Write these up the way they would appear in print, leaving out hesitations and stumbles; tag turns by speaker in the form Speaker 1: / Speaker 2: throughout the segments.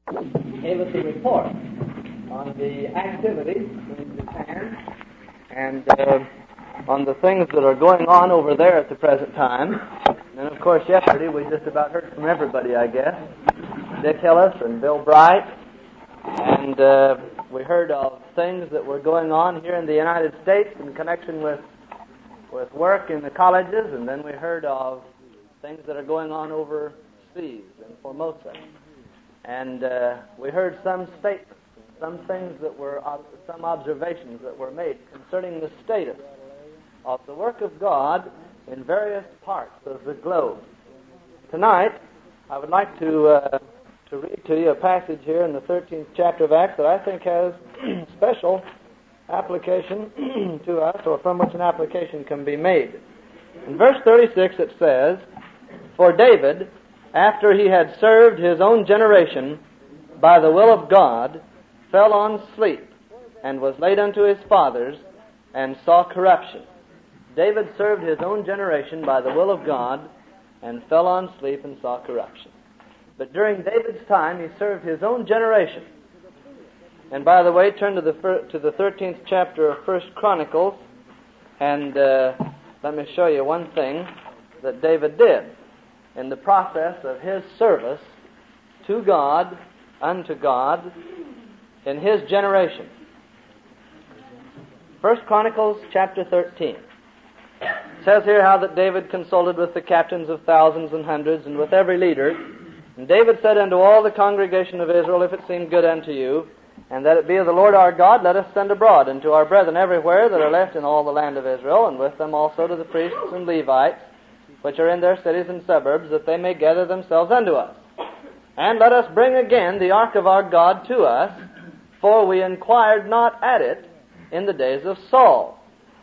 Speaker 1: gave us a report on the activities in Japan and on the things that are going on over there at the present time. And of course, yesterday we just about heard from everybody, I guess. Dick Hillis and Bill Bright. And we heard of things that were going on here in the United States in connection with work in the colleges, and then we heard of things that are going on overseas in Formosa. And we heard some statements, some things that were, some observations that were made concerning the status of the work of God in various parts of the globe. Tonight, I would like to read to you a passage here in the 13th chapter of Acts that I think has special application to us, or from which an application can be made. In verse 36 it says, "For David, after he had served his own generation by the will of God, fell on sleep, and was laid unto his fathers, and saw corruption." David served his own generation by the will of God, and fell on sleep and saw corruption. But during David's time, he served his own generation. And by the way, turn to the 13th chapter of 1 Chronicles, and let me show you one thing that David did in the process of his service to God, unto God, in his generation. 1 Chronicles chapter 13. It says here how that David consulted with the captains of thousands and hundreds, and with every leader. And David said unto all the congregation of Israel, If it seem good unto you, and that it be of the Lord our God, let us send abroad unto our brethren everywhere that are left in all the land of Israel, and with them also to the priests and Levites, which are in their cities and suburbs, that they may gather themselves unto us. And let us bring again the ark of our God to us, for we inquired not at it in the days of Saul.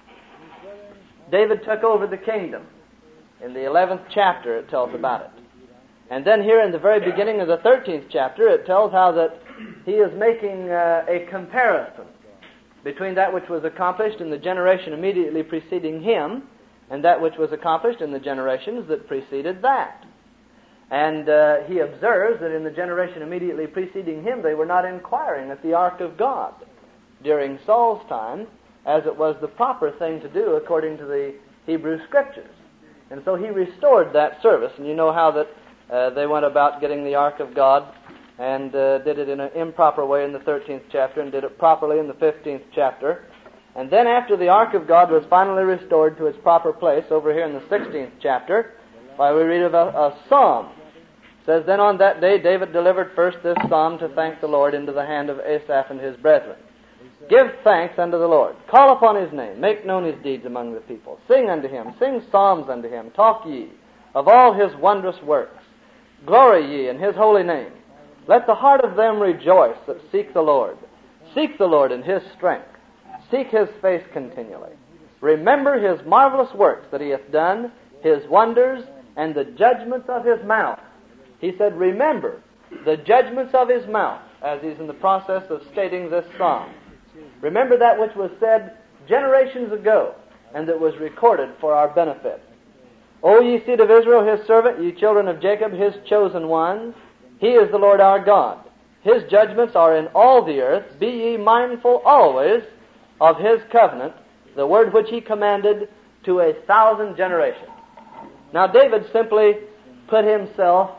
Speaker 1: David took over the kingdom. In the 11th chapter it tells about it. And then here in the very beginning of the 13th chapter it tells how that he is making a comparison between that which was accomplished in the generation immediately preceding him and that which was accomplished in the generations that preceded that. And he observes that in the generation immediately preceding him they were not inquiring at the ark of God during Saul's time, as it was the proper thing to do according to the Hebrew Scriptures. And so he restored that service, and you know how that they went about getting the ark of God and did it in an improper way in the 13th chapter and did it properly in the 15th chapter. And then after the ark of God was finally restored to its proper place over here in the 16th chapter, why we read of a psalm. It says, "Then on that day David delivered first this psalm to thank the Lord into the hand of Asaph and his brethren. Give thanks unto the Lord. Call upon his name. Make known his deeds among the people. Sing unto him. Sing psalms unto him. Talk ye of all his wondrous works. Glory ye in his holy name. Let the heart of them rejoice that seek the Lord. Seek the Lord in his strength. Seek his face continually. Remember his marvelous works that he hath done, his wonders, and the judgments of his mouth." He said, remember the judgments of his mouth, as he's in the process of stating this psalm. Remember that which was said generations ago, and that was recorded for our benefit. "O ye seed of Israel, his servant, ye children of Jacob, his chosen ones, he is the Lord our God. His judgments are in all the earth. Be ye mindful always of his covenant, the word which he commanded to 1,000 generations." Now David simply put himself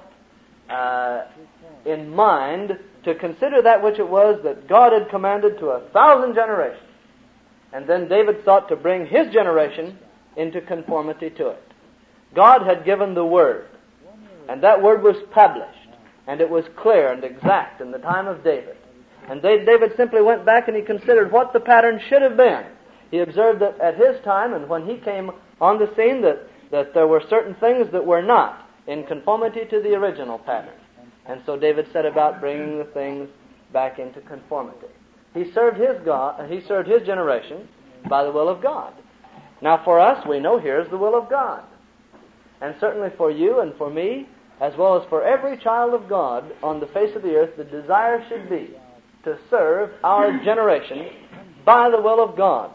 Speaker 1: in mind to consider that which it was that God had commanded to 1,000 generations. And then David sought to bring his generation into conformity to it. God had given the Word, and that Word was published, and it was clear and exact in the time of David. And David simply went back and he considered what the pattern should have been. He observed that at his time, and when he came on the scene, that there were certain things that were not in conformity to the original pattern. And so David set about bringing the things back into conformity. He served his generation by the will of God. Now for us, we know here's the will of God. And certainly for you and for me, as well as for every child of God on the face of the earth, the desire should be to serve our generation by the will of God.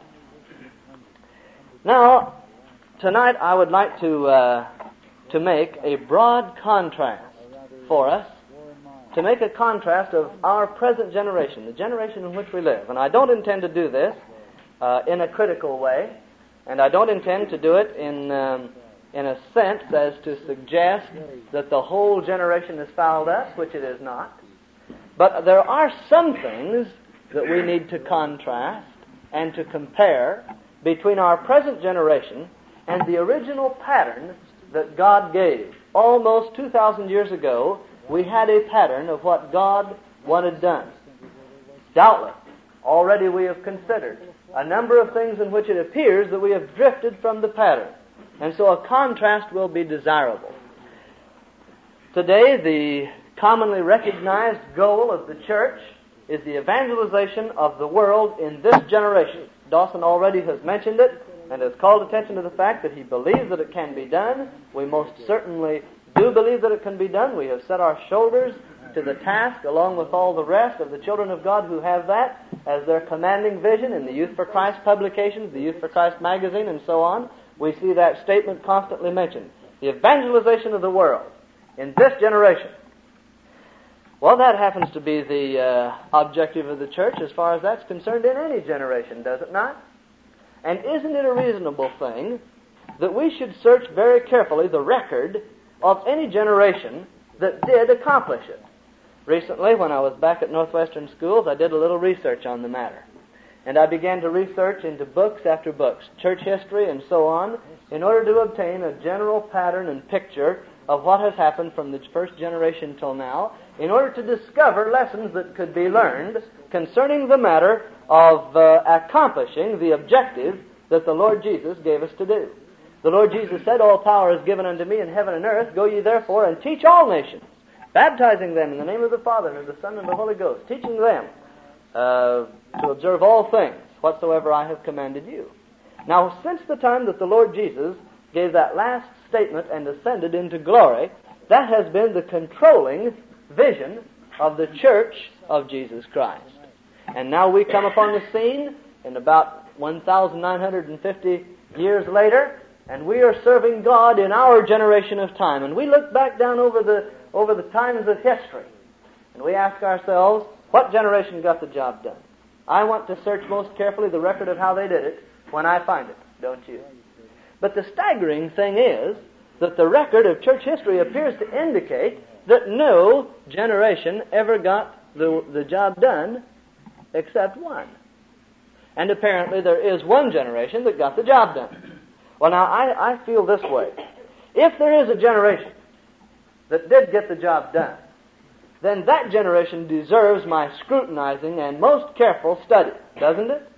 Speaker 1: Now, tonight I would like to make a broad contrast for us to make a contrast of our present generation, the generation in which we live. And I don't intend to do this in a critical way, and I don't intend to do it in a sense as to suggest that the whole generation is fouled up, which it is not. But there are some things that we need to contrast and to compare between our present generation and the original pattern that God gave. Almost 2,000 years ago, we had a pattern of what God wanted done. Doubtless, already we have considered a number of things in which it appears that we have drifted from the pattern. And so a contrast will be desirable. Today, the commonly recognized goal of the church is the evangelization of the world in this generation. Dawson already has mentioned it and has called attention to the fact that he believes that it can be done. We most certainly do believe that it can be done. We have set our shoulders to the task along with all the rest of the children of God who have that as their commanding vision in the Youth for Christ publications, the Youth for Christ magazine, and so on. We see that statement constantly mentioned. The evangelization of the world in this generation. Well, that happens to be the objective of the church as far as that's concerned in any generation, does it not? And isn't it a reasonable thing that we should search very carefully the record of any generation that did accomplish it? Recently, when I was back at Northwestern Schools, I did a little research on the matter. And I began to research into books after books, church history and so on, in order to obtain a general pattern and picture of what has happened from the first generation till now, in order to discover lessons that could be learned concerning the matter of accomplishing the objective that the Lord Jesus gave us to do. The Lord Jesus said, "All power is given unto me in heaven and earth. Go ye therefore and teach all nations, baptizing them in the name of the Father and of the Son and of the Holy Ghost, teaching them to observe all things whatsoever I have commanded you." Now, since the time that the Lord Jesus gave that last statement and ascended into glory, that has been the controlling vision of the church of Jesus Christ. And now we come upon the scene in about 1,950 years later, and we are serving God in our generation of time. And we look back down over the times of history, and we ask ourselves, what generation got the job done? I want to search most carefully the record of how they did it when I find it, don't you? But the staggering thing is that the record of church history appears to indicate that no generation ever got the job done except one. And apparently there is one generation that got the job done. Well, now, I feel this way. If there is a generation that did get the job done, then that generation deserves my scrutinizing and most careful study, doesn't it?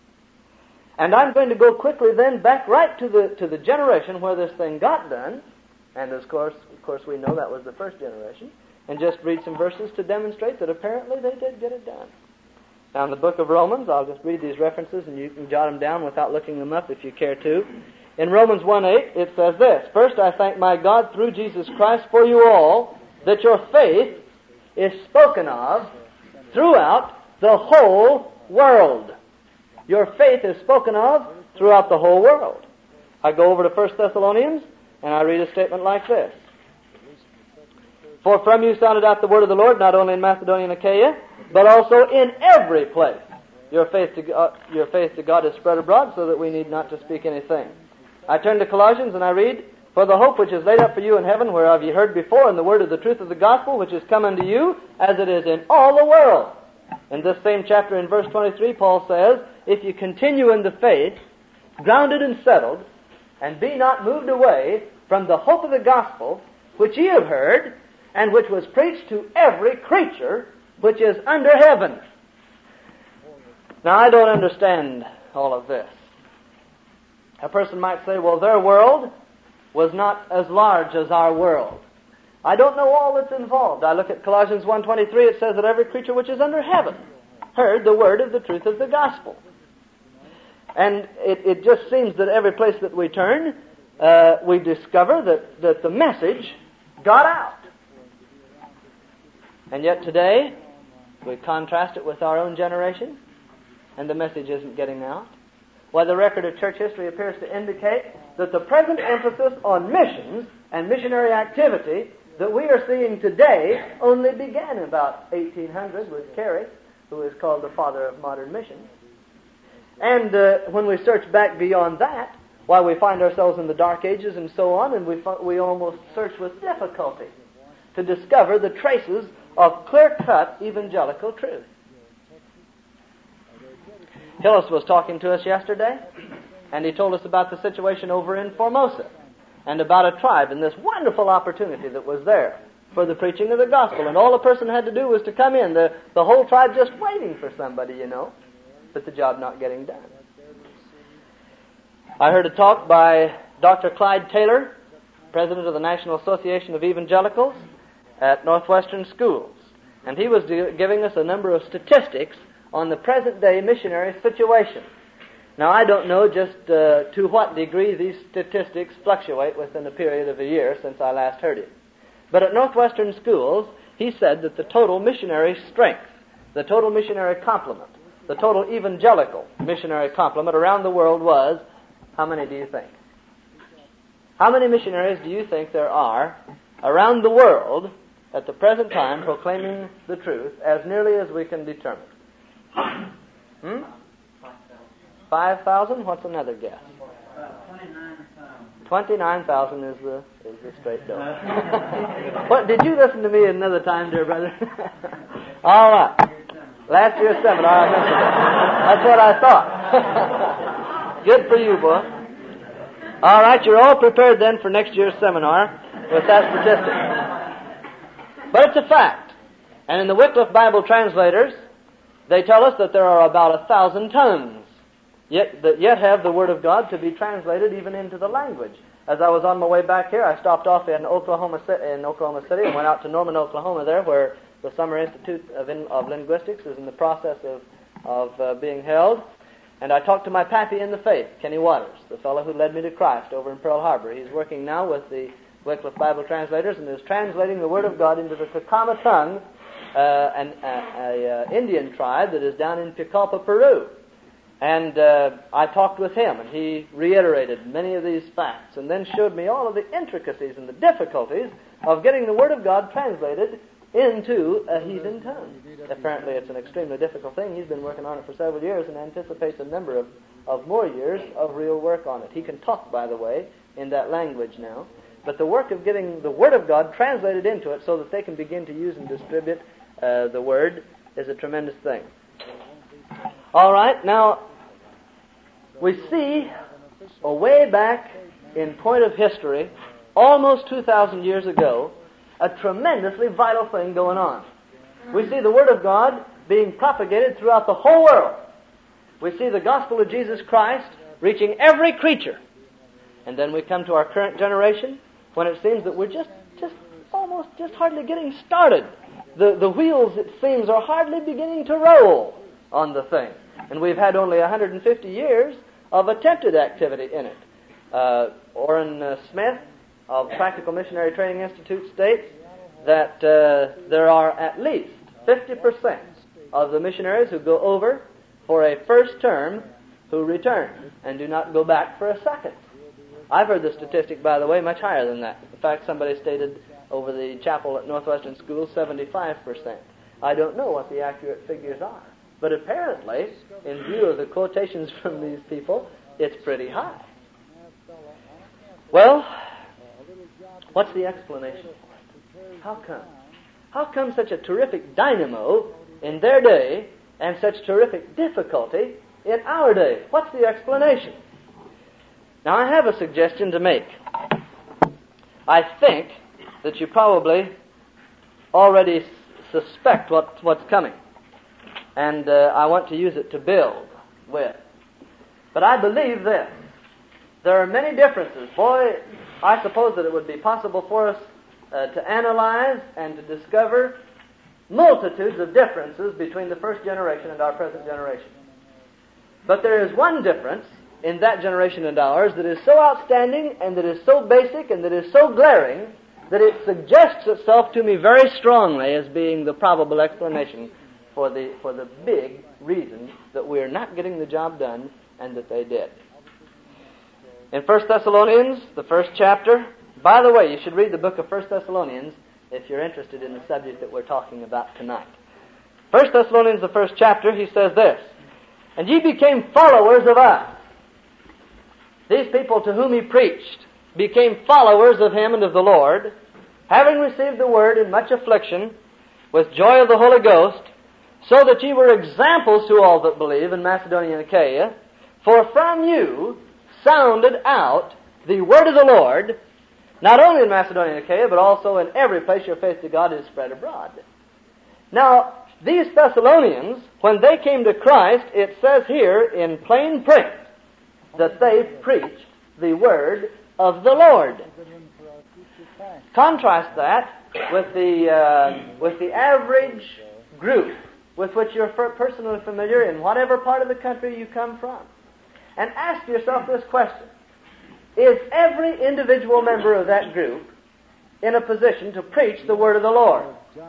Speaker 1: And I'm going to go quickly then back right to the generation where this thing got done, and of course we know that was the first generation, and just read some verses to demonstrate that apparently they did get it done. Now, in the book of Romans, I'll just read these references, and you can jot them down without looking them up if you care to. In Romans 1:8, it says this, "First I thank my God through Jesus Christ for you all, that your faith is spoken of throughout the whole world." Your faith is spoken of throughout the whole world. I go over to 1 Thessalonians, and I read a statement like this. "For from you sounded out the word of the Lord, not only in Macedonia and Achaia, but also in every place. Your faith to God is spread abroad, so that we need not to speak anything." I turn to Colossians, and I read, "For the hope which is laid up for you in heaven, whereof ye heard before in the word of the truth of the gospel, which is come unto you, as it is in all the world." In this same chapter, in verse 23, Paul says, "If you continue in the faith, grounded and settled, and be not moved away from the hope of the gospel, which ye have heard, and which was preached to every creature which is under heaven." Now, I don't understand all of this. A person might say, well, their world was not as large as our world. I don't know all that's involved. I look at Colossians 1:23, it says that every creature which is under heaven heard the word of the truth of the gospel. And it just seems that every place that we turn, we discover that the message got out. And yet today, we contrast it with our own generation, and the message isn't getting out. Why, the record of church history appears to indicate that the present emphasis on missions and missionary activity that we are seeing today only began about 1800 with Carey, who is called the father of modern missions. And when we search back beyond that, why we find ourselves in the Dark Ages and so on, and we almost search with difficulty to discover the traces of clear-cut evangelical truth. Hillis was talking to us yesterday, and he told us about the situation over in Formosa, and about a tribe and this wonderful opportunity that was there for the preaching of the gospel. And all a person had to do was to come in. The whole tribe just waiting for somebody, but the job not getting done. I heard a talk by Dr. Clyde Taylor, president of the National Association of Evangelicals, at Northwestern Schools. And he was giving us a number of statistics on the present-day missionary situation. Now, I don't know just to what degree these statistics fluctuate within a period of a year since I last heard it. But at Northwestern Schools, he said that the total missionary strength, the total missionary complement, the total evangelical missionary complement around the world was, how many do you think? How many missionaries do you think there are around the world at the present time proclaiming the truth as nearly as we can determine? 5,000? What's another guess? 29,000 is the straight dough. What, did you listen to me another time, dear brother? All right. Last year's seminar, I mentioned it. That's what I thought. Good for you, boy. All right, you're all prepared then for next year's seminar with that statistic. But it's a fact. And in the Wycliffe Bible translators, they tell us that there are about 1,000 tongues yet have the Word of God to be translated even into the language. As I was on my way back here, I stopped off in Oklahoma City and went out to Norman, Oklahoma there, where the Summer Institute of Linguistics is in the process of being held. And I talked to my pappy in the faith, Kenny Waters, the fellow who led me to Christ over in Pearl Harbor. He's working now with the Wycliffe Bible translators and is translating the Word of God into the Kakama tongue, an Indian tribe that is down in Pucallpa, Peru. And I talked with him, and he reiterated many of these facts, and then showed me all of the intricacies and the difficulties of getting the Word of God translated into a heathen tongue. Apparently it's an extremely difficult thing. He's been working on it for several years and anticipates a number of more years of real work on it. He can talk, by the way, in that language now. But the work of getting the Word of God translated into it so that they can begin to use and distribute the Word is a tremendous thing. All right, now, we see way back in point of history, almost 2,000 years ago, a tremendously vital thing going on. We see the Word of God being propagated throughout the whole world. We see the gospel of Jesus Christ reaching every creature. And then we come to our current generation, when it seems that we're just hardly getting started. The wheels, it seems, are hardly beginning to roll on the thing. And we've had only 150 years of attempted activity in it. Orrin Smith of Practical Missionary Training Institute states that there are at least 50% of the missionaries who go over for a first term who return and do not go back for a second. I've heard the statistic, by the way, much higher than that. In fact, somebody stated over the chapel at Northwestern School 75%. I don't know what the accurate figures are. But apparently, in view of the quotations from these people, it's pretty high. Well, what's the explanation for it? How come? How come such a terrific dynamo in their day and such terrific difficulty in our day? What's the explanation? Now, I have a suggestion to make. I think that you probably already suspect what's coming. And I want to use it to build with. But I believe this. There are many differences. Boy, I suppose that it would be possible for us to analyze and to discover multitudes of differences between the first generation and our present generation. But there is one difference in that generation and ours that is so outstanding and that is so basic and that is so glaring that it suggests itself to me very strongly as being the probable explanation for the big reason that we are not getting the job done and that they did. In 1 Thessalonians, the first chapter, by the way, you should read the book of 1 Thessalonians if you're interested in the subject that we're talking about tonight. 1 Thessalonians, the first chapter, he says this, "And ye became followers of us." These people to whom he preached became followers of him and of the Lord, having received the word in much affliction, with joy of the Holy Ghost, so that ye were examples to all that believe in Macedonia and Achaia, for from you sounded out the word of the Lord, not only in Macedonia and Achaia, but also in every place your faith to God is spread abroad. Now, these Thessalonians, when they came to Christ, it says here in plain print that they preached the word of the Lord. Contrast that with the average group with which you're personally familiar in whatever part of the country you come from. And ask yourself this question. Is every individual member of that group in a position to preach the word of the Lord?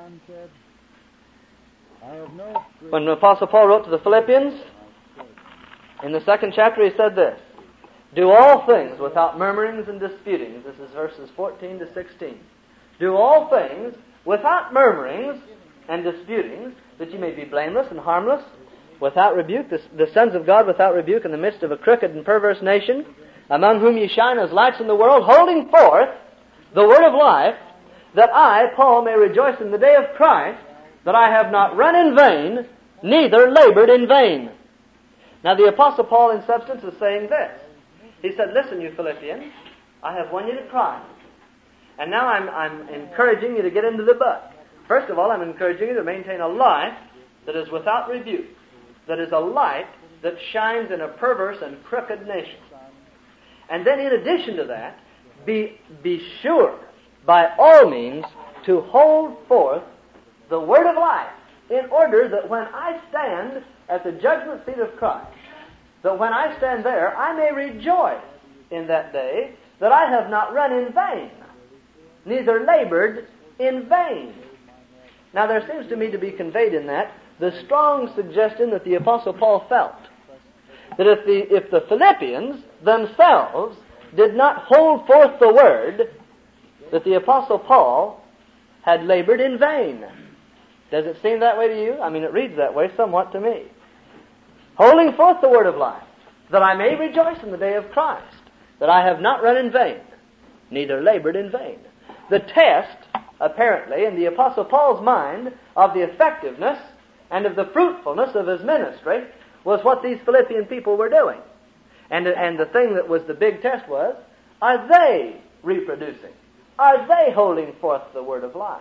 Speaker 1: When the Apostle Paul wrote to the Philippians, in the second chapter he said this, "Do all things without murmurings and disputings." This is verses 14 to 16. "Do all things without murmurings and disputings, that ye may be blameless and harmless, without rebuke, the sons of God without rebuke in the midst of a crooked and perverse nation, among whom ye shine as lights in the world, holding forth the word of life, that I, Paul, may rejoice in the day of Christ, that I have not run in vain, neither labored in vain." Now the Apostle Paul in substance is saying this. He said, "Listen, you Philippians, I have won you to Christ. And now I'm encouraging you to get into the book. First of all, I'm encouraging you to maintain a life that is without rebuke, that is a light that shines in a perverse and crooked nation. And then in addition to that, be sure by all means to hold forth the word of life, in order that when I stand at the judgment seat of Christ, that when I stand there, I may rejoice in that day that I have not run in vain, neither labored in vain." Now there seems to me to be conveyed in that the strong suggestion that the Apostle Paul felt that if the Philippians themselves did not hold forth the word, that the Apostle Paul had labored in vain. Does it seem that way to you? I mean, it reads that way somewhat to me. "Holding forth the word of life, that I may rejoice in the day of Christ, that I have not run in vain, neither labored in vain." The test, apparently, in the Apostle Paul's mind of the effectiveness and of the fruitfulness of his ministry was what these Philippian people were doing. And the thing that was the big test was, are they reproducing? Are they holding forth the word of life?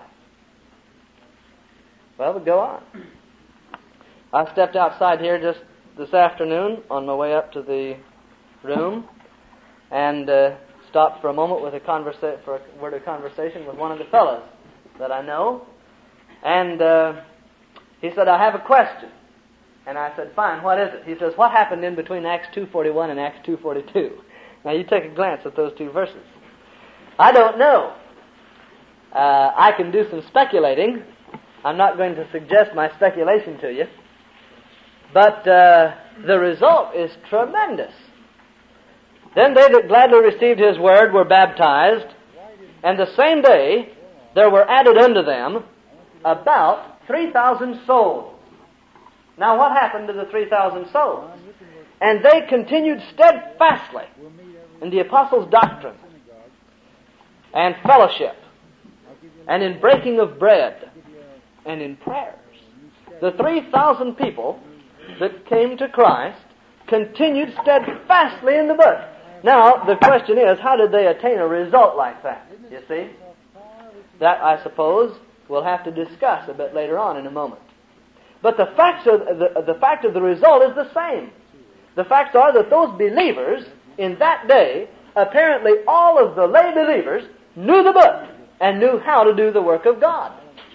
Speaker 1: Well, we'll go on. I stepped outside here just this afternoon on my way up to the room and stopped for a moment with for a word of conversation with one of the fellows that I know. And he said, "I have a question." And I said, "Fine, what is it?" He says, "What happened in between Acts 2:41 and Acts 2:42? Now you take a glance at those two verses. I don't know. I can do some speculating. I'm not going to suggest my speculation to you. But the result is tremendous. Then they that gladly received his word were baptized, and the same day there were added unto them about 3,000 souls. Now what happened to the 3,000 souls? And they continued steadfastly in the apostles' doctrine, and fellowship, and in breaking of bread, and in prayers. The 3,000 people that came to Christ continued steadfastly in the book. Now, the question is, how did they attain a result like that? You see? That, I suppose, we'll have to discuss a bit later on in a moment. But the fact of the result is the same. The facts are that those believers in that day, apparently all of the lay believers, knew the book and knew how to do the work of God.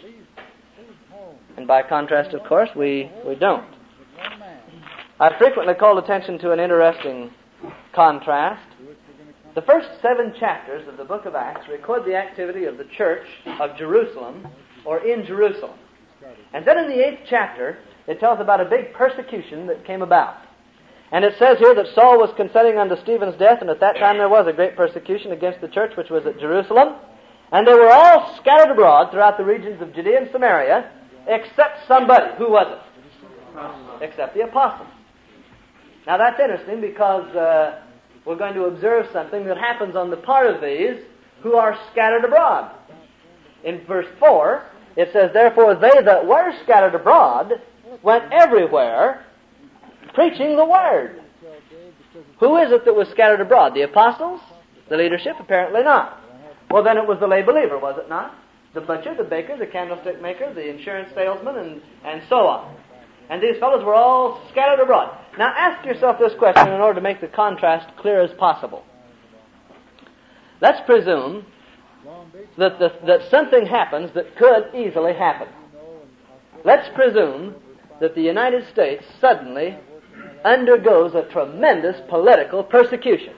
Speaker 1: And by contrast, of course, we don't. I frequently called attention to an interesting contrast. The first 7 chapters of the book of Acts record the activity of the church of Jerusalem, or in Jerusalem. And then in the 8th chapter, it tells about a big persecution that came about. And it says here that Saul was consenting unto Stephen's death, and at that time there was a great persecution against the church which was at Jerusalem. And they were all scattered abroad throughout the regions of Judea and Samaria, except somebody. Who was it? Except the apostles. Now that's interesting because we're going to observe something that happens on the part of these who are scattered abroad. In verse 4, it says, "Therefore they that were scattered abroad went everywhere preaching the word." Who is it that was scattered abroad? The apostles? The leadership? Apparently not. Well, then it was the lay believer, was it not? The butcher, the baker, the candlestick maker, the insurance salesman, and so on. And these fellows were all scattered abroad. Now ask yourself this question in order to make the contrast clear as possible. Let's presume that something happens that could easily happen. Let's presume that the United States suddenly undergoes a tremendous political persecution.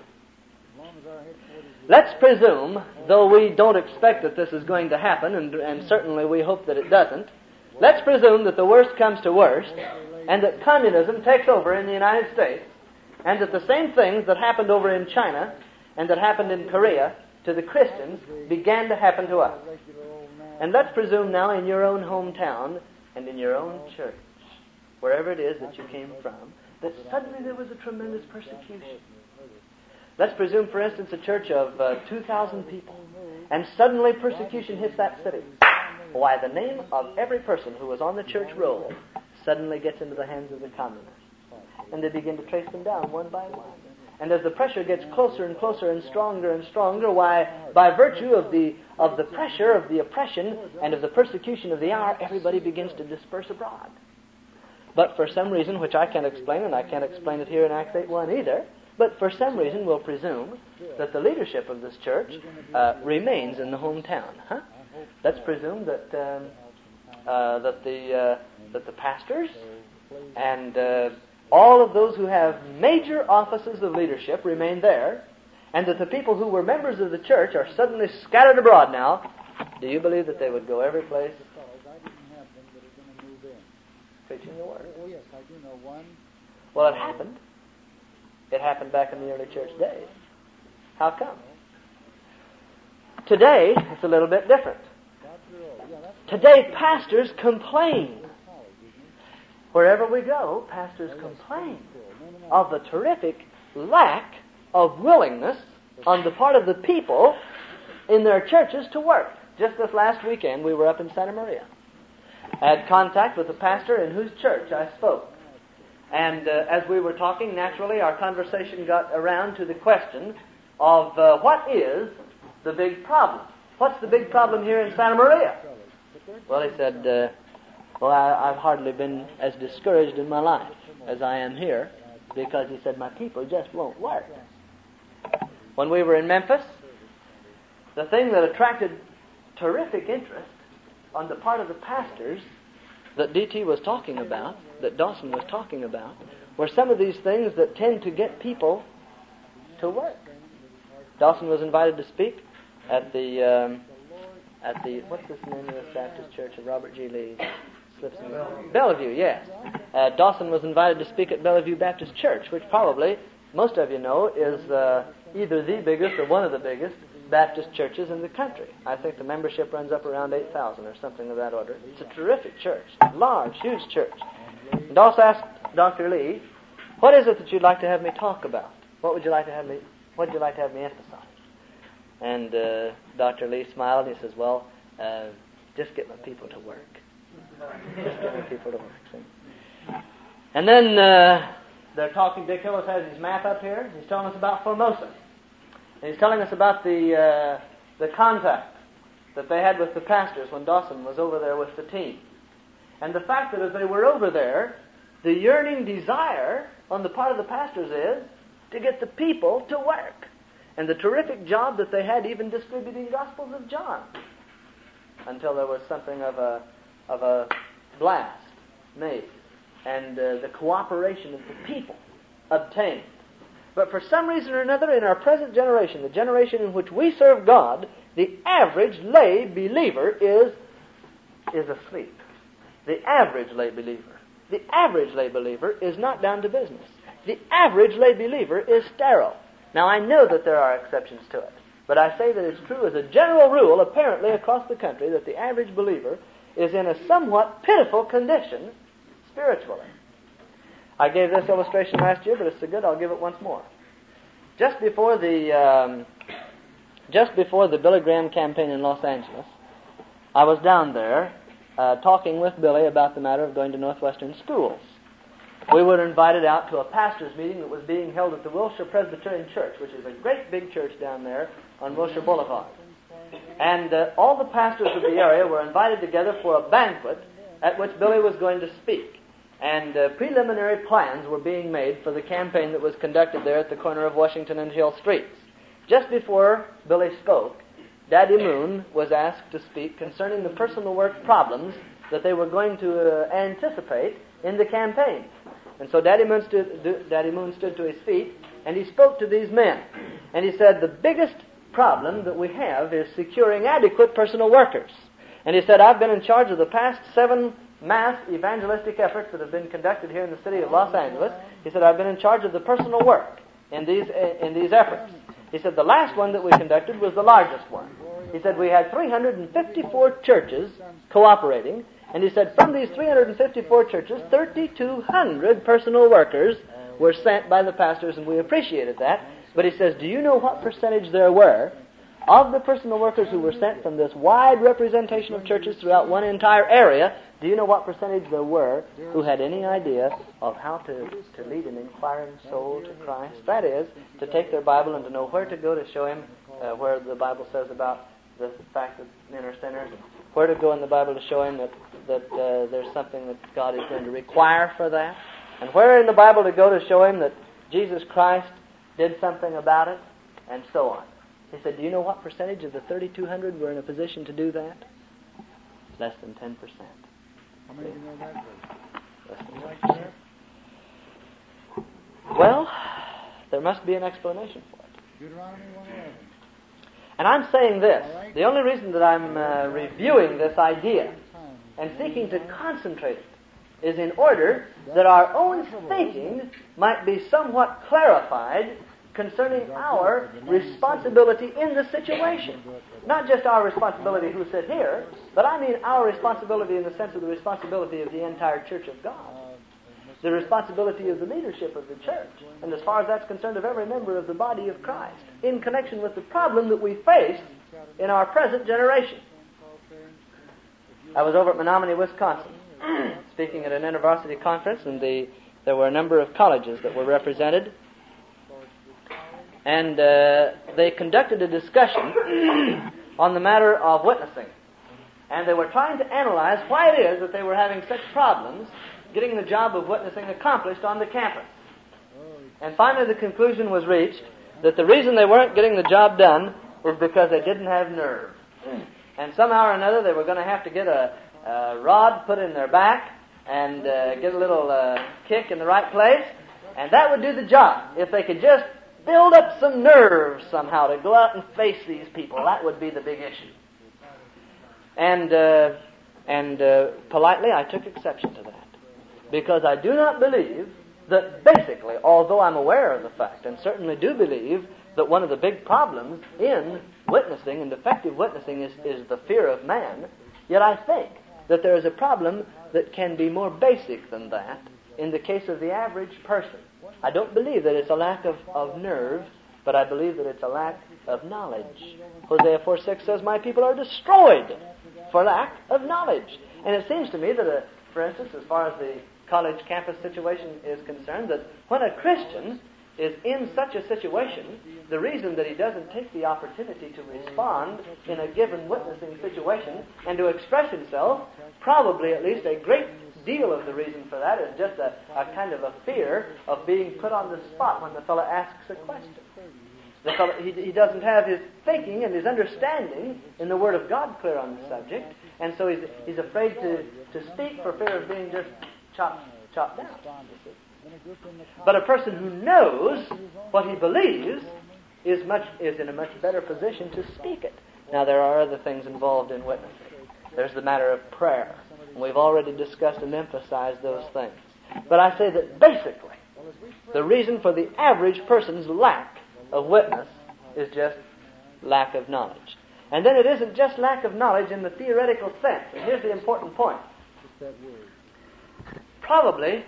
Speaker 1: Let's presume, though we don't expect that this is going to happen, and certainly we hope that it doesn't, let's presume that the worst comes to worst, and that communism takes over in the United States, and that the same things that happened over in China and that happened in Korea to the Christians began to happen to us. And let's presume now in your own hometown and in your own church, wherever it is that you came from, that suddenly there was a tremendous persecution. Let's presume, for instance, a church of 2,000 people, and suddenly persecution hits that city. Why, the name of every person who was on the church roll suddenly gets into the hands of the communists. And they begin to trace them down one by one. And as the pressure gets closer and closer and stronger, why, by virtue of the pressure, of the oppression, and of the persecution of the hour, everybody begins to disperse abroad. But for some reason, which I can't explain, and I can't explain it here in Acts 8:1 either, but for some reason we'll presume that the leadership of this church remains in the hometown. Let's presume that the pastors and all of those who have major offices of leadership remain there, and that the people who were members of the church are suddenly scattered abroad now. Do you believe that they would go every place preaching the word?
Speaker 2: Oh, yes, I do know one.
Speaker 1: Well, it happened. It happened back in the early church days. How come? Today, it's a little bit different. Today, pastors complain. Wherever we go, pastors complain of the terrific lack of willingness on the part of the people in their churches to work. Just this last weekend, we were up in Santa Maria. I had contact with a pastor in whose church I spoke. And as we were talking, naturally, our conversation got around to the question of what is the big problem? What's the big problem here in Santa Maria? Well, he said, I've hardly been as discouraged in my life as I am here, because he said, my people just won't work. When we were in Memphis, the thing that attracted terrific interest on the part of the pastors that D.T. was talking about, that Dawson was talking about, were some of these things that tend to get people to work. Dawson was invited to speak at the what's this name of this Baptist church of Robert G. Lee? Bellevue, yes. Dawson was invited to speak at Bellevue Baptist Church, which probably, most of you know, is either the biggest or one of the biggest Baptist churches in the country. I think the membership runs up around 8,000 or something of that order. It's a terrific church, large, huge church. And also asked Dr. Lee, what is it that you'd like to have me talk about? What would you like to have me emphasize? And Dr. Lee smiled and he says, well, just get my people to work. Just get my people to work. See? And then they're talking, Dick Hillis has his map up here. He's telling us about Formosa. And he's telling us about the contact that they had with the pastors when Dawson was over there with the team. And the fact that as they were over there, the yearning desire on the part of the pastors is to get the people to work. And the terrific job that they had even distributing Gospels of John, until there was something of a blast made, and the cooperation of the people obtained. But for some reason or another, in our present generation, the generation in which we serve God, the average lay believer is asleep. The average lay believer is not down to business. The average lay believer is sterile. Now, I know that there are exceptions to it. But I say that it's true as a general rule, apparently across the country, that the average believer is in a somewhat pitiful condition spiritually. I gave this illustration last year, but it's so good I'll give it once more. Just before the Billy Graham campaign in Los Angeles, I was down there talking with Billy about the matter of going to Northwestern schools. We were invited out to a pastor's meeting that was being held at the Wilshire Presbyterian Church, which is a great big church down there on Wilshire Boulevard. And all the pastors of the area were invited together for a banquet at which Billy was going to speak. And preliminary plans were being made for the campaign that was conducted there at the corner of Washington and Hill Streets. Just before Billy spoke, Daddy Moon was asked to speak concerning the personal work problems that they were going to anticipate in the campaign. And so Daddy Moon stood to his feet, and he spoke to these men. And he said, the biggest problem that we have is securing adequate personal workers. And he said, I've been in charge of the past 7 mass evangelistic efforts that have been conducted here in the city of Los Angeles. He said, I've been in charge of the personal work in these efforts. He said, the last one that we conducted was the largest one. He said, we had 354 churches cooperating, and he said, from these 354 churches, 3,200 personal workers were sent by the pastors, and we appreciated that. But he says, do you know what percentage there were of the personal workers who were sent from this wide representation of churches throughout one entire area? Do you know what percentage there were who had any idea of how to lead an inquiring soul to Christ? That is, to take their Bible and to know where to go to show him where the Bible says about the fact that men are sinners, and where to go in the Bible to show him that there's something that God is going to require for that, and where in the Bible to go to show him that Jesus Christ did something about it, and so on. He said, do you know what percentage of the 3,200 were in a position to do that? Less than 10%.
Speaker 2: How many do you know that?
Speaker 1: Less than 10%. Well, there must be an explanation for it.
Speaker 2: Deuteronomy 1:11.
Speaker 1: And I'm saying this. The only reason that I'm reviewing this idea and seeking to concentrate it is in order that our own thinking might be somewhat clarified concerning our responsibility in the situation. Not just our responsibility who sit here, but I mean our responsibility in the sense of the responsibility of the entire Church of God. The responsibility of the leadership of the church, and as far as that's concerned, of every member of the body of Christ, in connection with the problem that we face in our present generation. I was over at Menominee, Wisconsin, speaking at an InterVarsity conference, and there were a number of colleges that were represented. And they conducted a discussion on the matter of witnessing. And they were trying to analyze why it is that they were having such problems getting the job of witnessing accomplished on the campus. And finally the conclusion was reached that the reason they weren't getting the job done was because they didn't have nerve. And somehow or another they were going to have to get a rod put in their back and get a little kick in the right place, and that would do the job. If they could just build up some nerve somehow to go out and face these people, that would be the big issue. And politely I took exception to that, because I do not believe that basically, although I'm aware of the fact and certainly do believe that one of the big problems in witnessing and effective witnessing is the fear of man, yet I think that there is a problem that can be more basic than that in the case of the average person. I don't believe that it's a lack of nerve, but I believe that it's a lack of knowledge. Hosea 4:6 says, my people are destroyed for lack of knowledge. And it seems to me that, for instance, as far as the college campus situation is concerned, that when a Christian is in such a situation, the reason that he doesn't take the opportunity to respond in a given witnessing situation and to express himself, probably at least a great deal of the reason for that is just a kind of a fear of being put on the spot when the fellow asks a question. The fellow, he doesn't have his thinking and his understanding in the Word of God clear on the subject, and so he's afraid to speak for fear of being just chopped down. But a person who knows what he believes is in a much better position to speak it. Now, there are other things involved in witnessing. There's the matter of prayer. And we've already discussed and emphasized those things. But I say that basically, the reason for the average person's lack of witness is just lack of knowledge. And then it isn't just lack of knowledge in the theoretical sense. And here's the important point.
Speaker 2: Just that word.
Speaker 1: Probably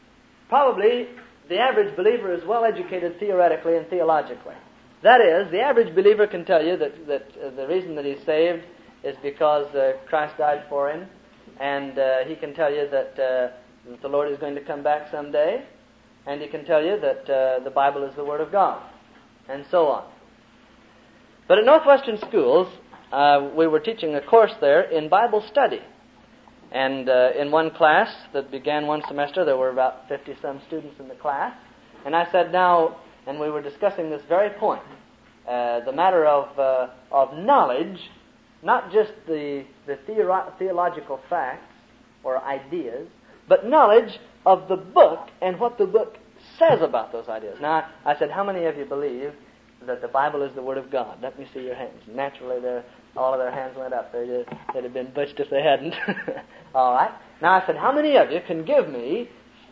Speaker 1: the average believer is well educated theoretically and theologically. That is, the average believer can tell you that the reason that he's saved is because Christ died for him, and he can tell you that the Lord is going to come back someday, and he can tell you that the Bible is the Word of God, and so on. But at Northwestern Schools, we were teaching a course there in Bible study. And in one class that began one semester, there were about 50-some students in the class. And I said, now, and we were discussing this very point, the matter of knowledge, not just the theological facts or ideas, but knowledge of the book and what the book says about those ideas. Now, I said, how many of you believe that the Bible is the Word of God? Let me see your hands. Naturally, all of their hands went up. They'd have been butched if they hadn't. All right. Now, I said, how many of you can give me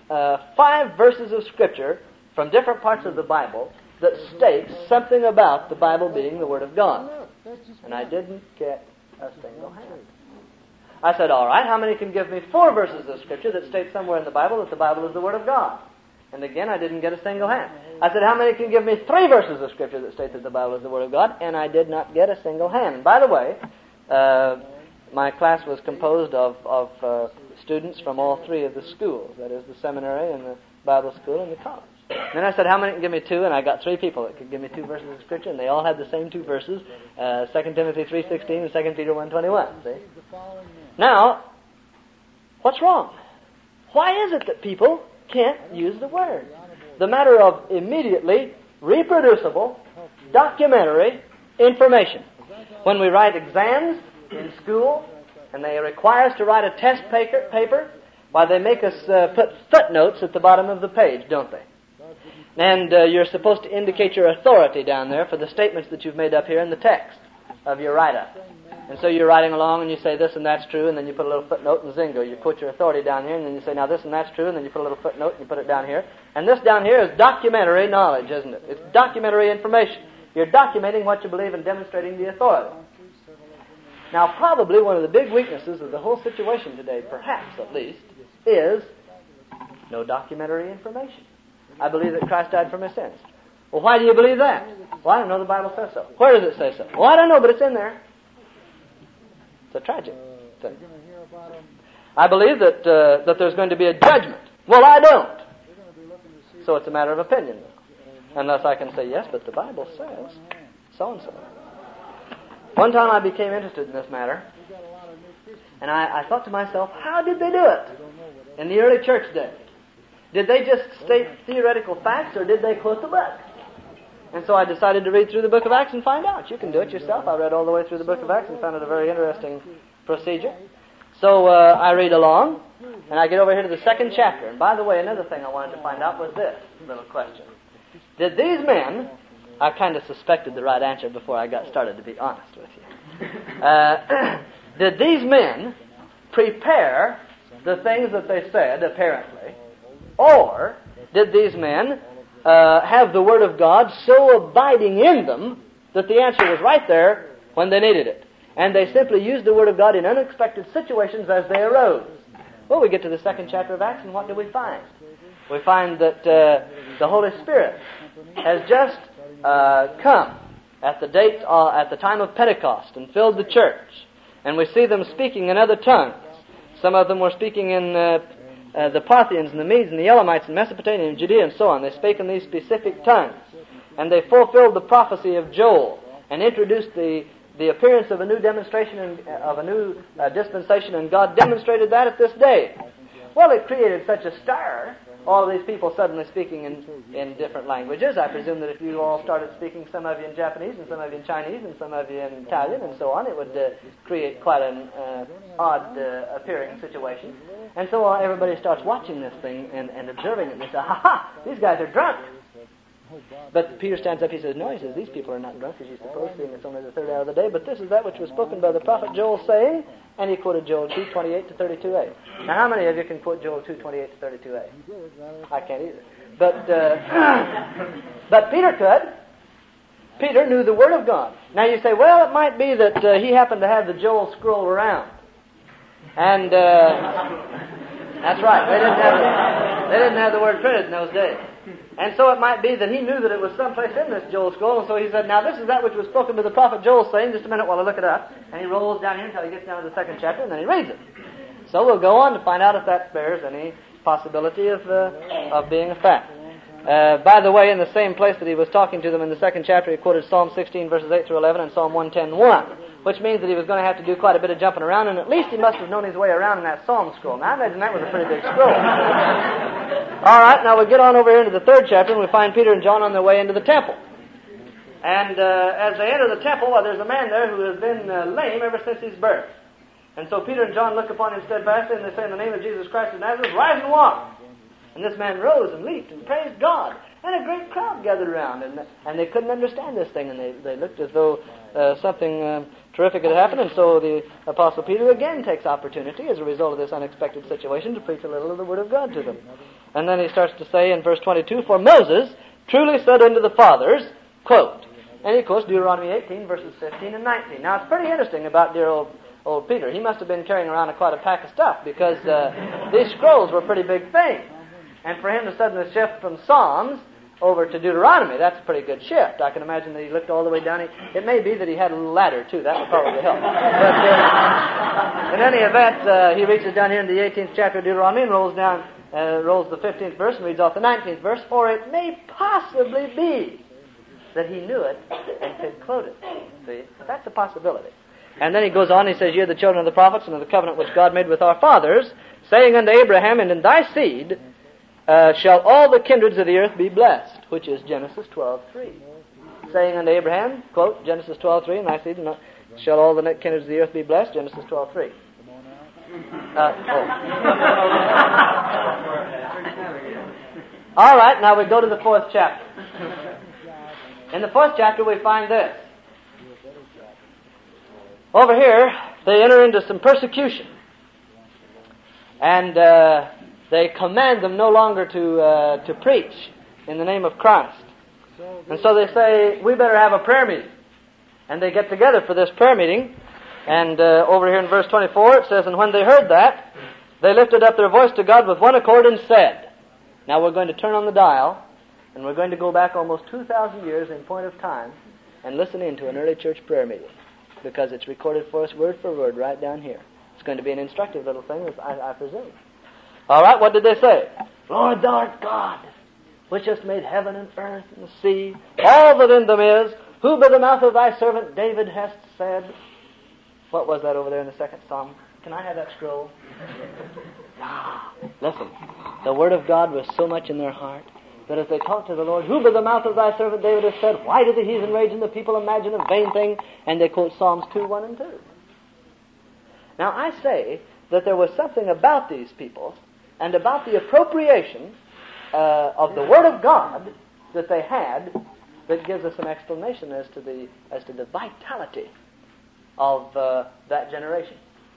Speaker 1: 5 verses of Scripture from different parts of the Bible that states something about the Bible being the Word of God? And I didn't get a single hand. I said, all right, how many can give me 4 verses of Scripture that state somewhere in the Bible that the Bible is the Word of God? And again, I didn't get a single hand. I said, how many can give me 3 verses of Scripture that state that the Bible is the Word of God? And I did not get a single hand. And by the way, my class was composed of students from all 3 of the schools. That is, the seminary and the Bible school and the college. And then I said, how many can give me 2? And I got 3 people that could give me 2 verses of Scripture, and they all had the same 2 verses, 2 Timothy 3:16 and 2 Peter 1:21. See? Now, what's wrong? Why is it that people can't use the Word? The matter of immediately reproducible, documentary information. When we write exams in school, and they require us to write a test paper, why, they make us put footnotes at the bottom of the page, don't they? And you're supposed to indicate your authority down there for the statements that you've made up here in the text of your write-up. And so you're writing along and you say this and that's true, and then you put a little footnote and zingo. You put your authority down here, and then you say, now this and that's true, and then you put a little footnote and you put it down here. And this down here is documentary knowledge, isn't it? It's documentary information. You're documenting what you believe and demonstrating the authority. Now, probably one of the big weaknesses of the whole situation today, perhaps at least, is no documentary information. I believe that Christ died for my sins. Well, why do you believe that? Well, I don't know, the Bible says so. Where does it say so? Well, I don't know, but it's in there. It's a tragic thing. I believe that there's going to be a judgment. Well, I don't. So it's a matter of opinion, unless I can say, yes, but the Bible says so-and-so. One time I became interested in this matter, and I thought to myself, how did they do it in the early church day? Did they just state theoretical facts, or did they quote the book? And so I decided to read through the book of Acts and find out. You can do it yourself. I read all the way through the book of Acts and found it a very interesting procedure. So I read along, and I get over here to the 2nd chapter. And by the way, another thing I wanted to find out was this little question. Did these men, I kind of suspected the right answer before I got started, to be honest with you. Did these men prepare the things that they said, apparently, or did these men have the Word of God so abiding in them that the answer was right there when they needed it? And they simply used the Word of God in unexpected situations as they arose. Well, we get to the 2nd chapter of Acts, and what do we find? We find that the Holy Spirit has just come at the time of Pentecost and filled the church. And we see them speaking in other tongues. Some of them were speaking in the Parthians and the Medes and the Elamites and Mesopotamia and Judea and so on. They spake in these specific tongues. And they fulfilled the prophecy of Joel and introduced the appearance of a new demonstration of a new dispensation, and God demonstrated that at this day. Well, it created such a stir, all of these people suddenly speaking in different languages. I presume that if you all started speaking, some of you in Japanese and some of you in Chinese and some of you in Italian and so on, it would create quite an odd appearing situation. And so everybody starts watching this thing and observing it, and they say, ha-ha, these guys are drunk. But Peter stands up, he says, no, he says, these people are not drunk as you suppose, seeing it's only the 3rd hour of the day, but this is that which was spoken by the prophet Joel, saying, and he quoted Joel 2:28 to 32a. Now, how many of you can quote Joel 2:28 to 32a? I can't either. But Peter could. Peter knew the Word of God. Now you say, well, it might be that he happened to have the Joel scroll around. And that's right. They didn't have the word printed in those days. And so it might be that he knew that it was someplace in this Joel scroll, and so he said, now this is that which was spoken to the prophet Joel, saying, just a minute while I look it up. And he rolls down here until he gets down to the 2nd chapter, and then he reads it. So we'll go on to find out if that bears any possibility of being a fact. By the way, in the same place that he was talking to them in the 2nd chapter, he quoted Psalm 16, verses 8 through 11, and Psalm 110:1, which means that he was going to have to do quite a bit of jumping around, and at least he must have known his way around in that Psalm scroll. Now, I imagine that was a pretty big scroll. All right, now we get on over here into the 3rd chapter, and we find Peter and John on their way into the temple. And as they enter the temple, there's a man there who has been lame ever since his birth. And so Peter and John look upon him steadfastly, and they say, in the name of Jesus Christ of Nazareth, rise and walk. And this man rose and leaped and praised God. And a great crowd gathered around, and they couldn't understand this thing, and they looked as though something terrific had happened. And so the Apostle Peter again takes opportunity, as a result of this unexpected situation, to preach a little of the Word of God to them. And then he starts to say in verse 22, for Moses truly said unto the fathers, quote, and he quotes Deuteronomy 18, verses 15 and 19. Now, it's pretty interesting about dear old Peter. He must have been carrying around quite a pack of stuff, because these scrolls were a pretty big thing. And for him to suddenly shift from Psalms over to Deuteronomy, that's a pretty good shift. I can imagine that he looked all the way down. It may be that he had a little ladder, too. That would probably help. But in any event, he reaches down here in the 18th chapter of Deuteronomy and rolls the 15th verse and reads off the 19th verse. For it may possibly be that he knew it and could quote it. See? That's a possibility. And then he goes on, he says, ye are the children of the prophets and of the covenant which God made with our fathers, saying unto Abraham, and in thy seed shall all the kindreds of the earth be blessed, which is Genesis 12:3. Saying unto Abraham, quote, Genesis 12:3, and thy seed shall all the kindreds of the earth be blessed, Genesis 12:3. All right, now we go to the 4th chapter. In the 4th chapter we find this. Over here, they enter into some persecution. And they command them no longer to preach in the name of Christ. And so they say, we better have a prayer meeting. And they get together for this prayer meeting. And over here in verse 24 it says, and when they heard that, they lifted up their voice to God with one accord and said, now we're going to turn on the dial, and we're going to go back almost 2,000 years in point of time and listen into an early church prayer meeting, because it's recorded for us word for word right down here. It's going to be an instructive little thing, I presume. All right, what did they say? Lord, thou art God, which hast made heaven and earth and the sea, all that in them is, who by the mouth of thy servant David hast said. What was that over there in the 2nd Psalm? Can I have that scroll? Listen, the Word of God was so much in their heart that as they talked to the Lord, who by the mouth of thy servant David has said, why do the heathen rage and the people imagine a vain thing? And they quote Psalms 2, 1, and 2. Now I say that there was something about these people and about the appropriation of the Word of God that they had that gives us some explanation as to the vitality of that generation.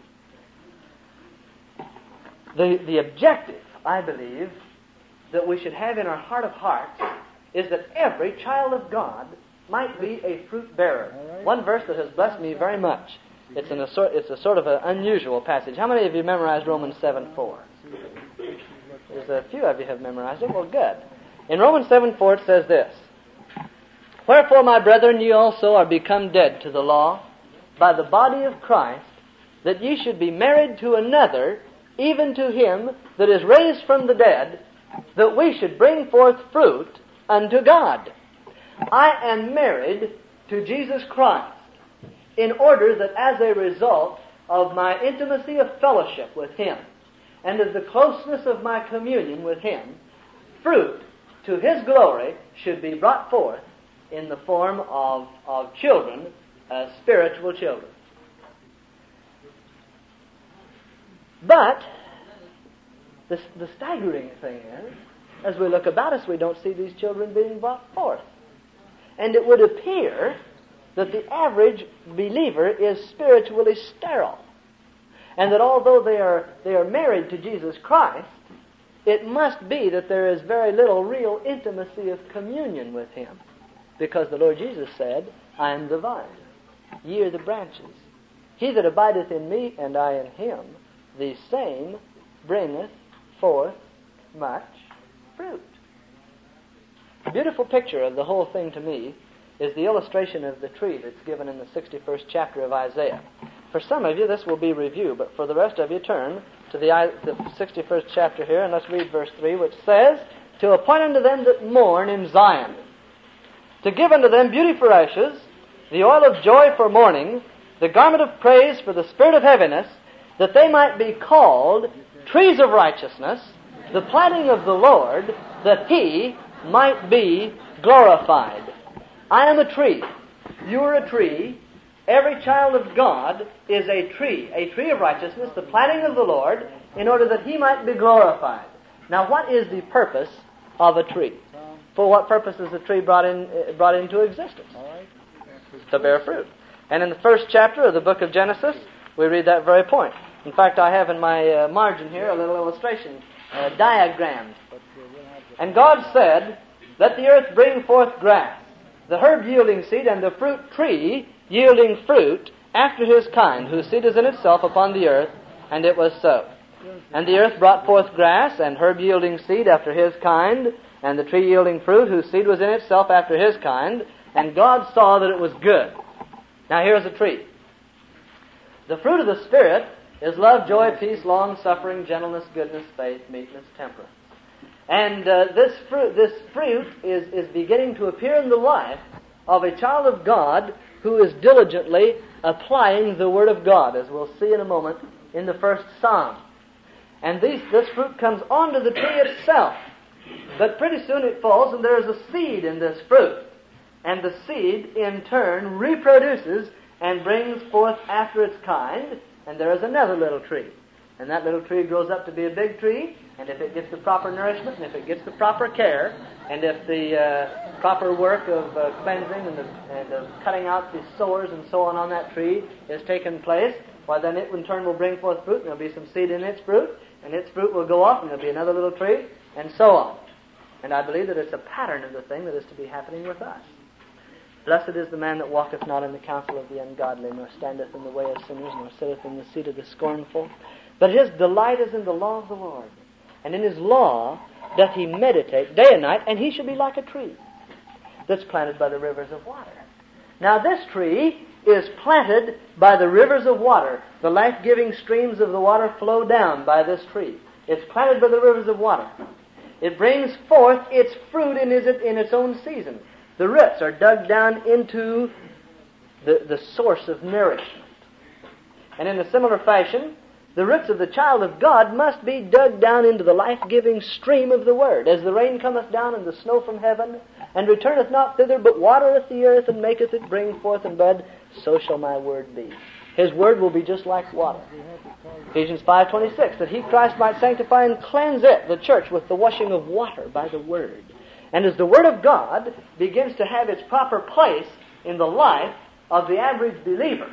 Speaker 1: The objective, I believe, that we should have in our heart of hearts is that every child of God might be a fruit bearer. Right. One verse that has blessed me very much. It's a sort of an unusual passage. How many of you memorized Romans 7:4? There's a few of you have memorized it. Well, good. In Romans 7:4 it says this, wherefore, my brethren, ye also are become dead to the law by the body of Christ, that ye should be married to another, even to him that is raised from the dead, that we should bring forth fruit unto God. I am married to Jesus Christ in order that as a result of my intimacy of fellowship with Him and of the closeness of my communion with Him, fruit to His glory should be brought forth in the form of children, spiritual children. But the staggering thing is, as we look about us, we don't see these children being brought forth. And it would appear that the average believer is spiritually sterile. And that although they are married to Jesus Christ, it must be that there is very little real intimacy of communion with Him. because the Lord Jesus said, I am the vine, ye are the branches. He that abideth in me, and I in him, the same bringeth forth much fruit. A beautiful picture of the whole thing to me is the illustration of the tree that's given in the 61st chapter of Isaiah. For some of you, this will be review, but for the rest of you, turn to the 61st chapter here, and let's read verse 3, which says, to appoint unto them that mourn in Zion, to give unto them beauty for ashes, the oil of joy for mourning, the garment of praise for the spirit of heaviness, that they might be called trees of righteousness, the planting of the Lord, that He might be glorified. I am a tree. You are a tree. Every child of God is a tree of righteousness, the planting of the Lord, in order that He might be glorified. Now, what is the purpose of a tree? For what purpose is a tree brought into existence? To bear fruit. And in the first chapter of the book of Genesis, we read that very point. In fact, I have in my margin here a little illustration, a diagram. And God said, let the earth bring forth grass, the herb yielding seed, and the fruit tree yielding fruit after his kind, whose seed is in itself upon the earth, and it was so. And the earth brought forth grass, and herb yielding seed after his kind, and the tree yielding fruit, whose seed was in itself after his kind, and God saw that it was good. Now here's a tree. The fruit of the Spirit is love, joy, peace, long-suffering, gentleness, goodness, faith, meekness, temperance. And this fruit is beginning to appear in the life of a child of God who is diligently applying the Word of God, as we'll see in a moment in the first Psalm. And this fruit comes onto the tree itself. But pretty soon it falls, and there is a seed in this fruit. And the seed, in turn, reproduces and brings forth after its kind, and there is another little tree. And that little tree grows up to be a big tree, and if it gets the proper nourishment, and if it gets the proper care, and if the proper work of cleansing and of cutting out the sores and so on that tree is taken place, why then it in turn will bring forth fruit, and there'll be some seed in its fruit, and its fruit will go off, and there'll be another little tree, and so on. And I believe that it's a pattern of the thing that is to be happening with us. Blessed is the man that walketh not in the counsel of the ungodly, nor standeth in the way of sinners, nor sitteth in the seat of the scornful. But his delight is in the law of the Lord. And in his law doth he meditate day and night, and he shall be like a tree that's planted by the rivers of water. Now this tree is planted by the rivers of water. The life-giving streams of the water flow down by this tree. It's planted by the rivers of water. It brings forth its fruit in its own season. The roots are dug down into the source of nourishment. And in a similar fashion, the roots of the child of God must be dug down into the life-giving stream of the Word. As the rain cometh down and the snow from heaven, and returneth not thither, but watereth the earth, and maketh it bring forth and bud, so shall my Word be. His Word will be just like water. Ephesians 5:26, that He, Christ, might sanctify and cleanse it, the church, with the washing of water by the Word. And as the Word of God begins to have its proper place in the life of the average believer,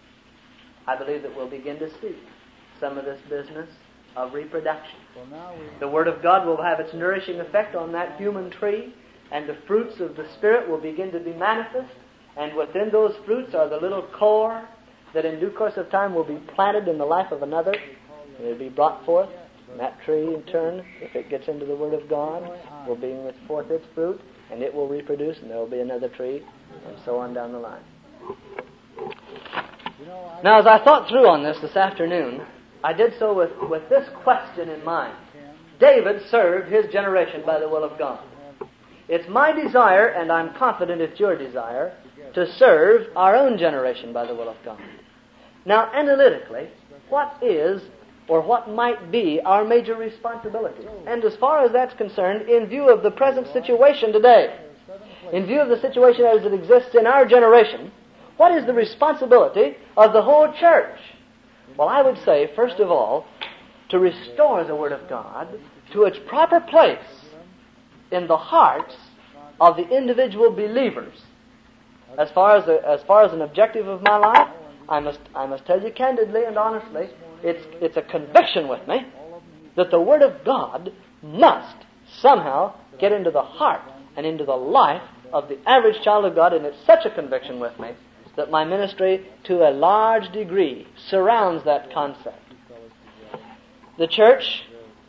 Speaker 1: I believe that we'll begin to see some of this business of reproduction. The Word of God will have its nourishing effect on that human tree, and the fruits of the Spirit will begin to be manifest, and within those fruits are the little core that in due course of time will be planted in the life of another, and it will be brought forth. And that tree, in turn, if it gets into the Word of God, will bring forth its fruit, and it will reproduce, and there will be another tree, and so on down the line. Now, as I thought through on this afternoon, I did so with this question in mind. David served his generation by the will of God. It's my desire, and I'm confident it's your desire, to serve our own generation by the will of God. Now, analytically, what is or what might be our major responsibility? And as far as that's concerned, in view of the present situation today, in view of the situation as it exists in our generation, what is the responsibility of the whole church? Well, I would say, first of all, to restore the Word of God to its proper place in the hearts of the individual believers. As far as an objective of my life, I must tell you candidly and honestly, it's a conviction with me that the Word of God must somehow get into the heart and into the life of the average child of God, and it's such a conviction with me that my ministry, to a large degree, surrounds that concept. The church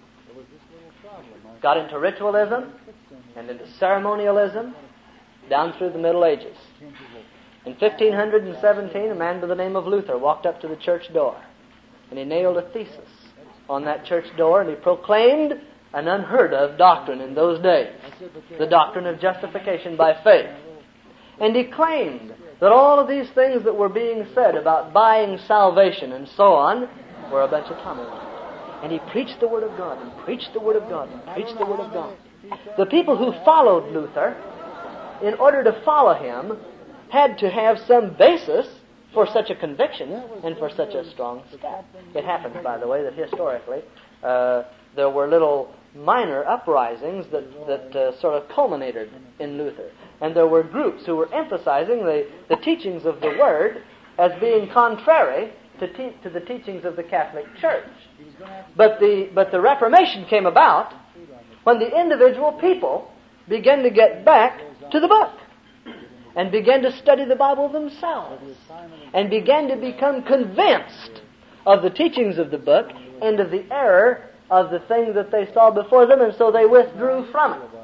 Speaker 1: got into ritualism and into ceremonialism down through the Middle Ages. In 1517, a man by the name of Luther walked up to the church door, and he nailed a thesis on that church door, and he proclaimed an unheard-of doctrine in those days, the doctrine of justification by faith. And he claimed that all of these things that were being said about buying salvation and so on were a bunch of tommy. And he preached the Word of God, and preached the Word of God, and preached the Word of God. The people who followed Luther, in order to follow him, had to have some basis for such a conviction and for such a strong step. It happens, by the way, that historically there were little minor uprisings that sort of culminated in Luther. And there were groups who were emphasizing the teachings of the Word as being contrary to the teachings of the Catholic Church. But the Reformation came about when the individual people began to get back to the book and began to study the Bible themselves and began to become convinced of the teachings of the book and of the error of the things that they saw before them, and so they withdrew from it.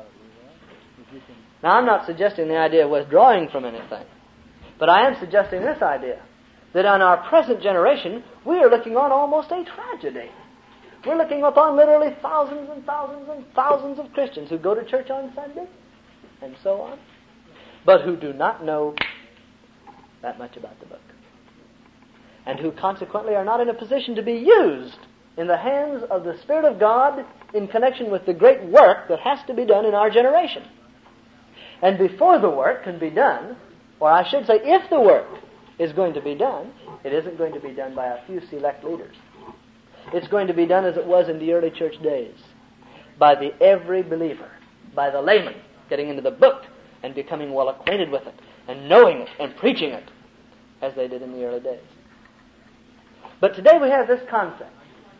Speaker 1: Now, I'm not suggesting the idea of withdrawing from anything, but I am suggesting this idea, that in our present generation, we are looking on almost a tragedy. We're looking upon literally thousands and thousands and thousands of Christians who go to church on Sunday, and so on, but who do not know that much about the book, and who consequently are not in a position to be used in the hands of the Spirit of God in connection with the great work that has to be done in our generation. And before the work can be done, or I should say, if the work is going to be done, it isn't going to be done by a few select leaders. It's going to be done as it was in the early church days, by the every believer, by the layman, getting into the book and becoming well acquainted with it, and knowing it, and preaching it, as they did in the early days. But today we have this concept.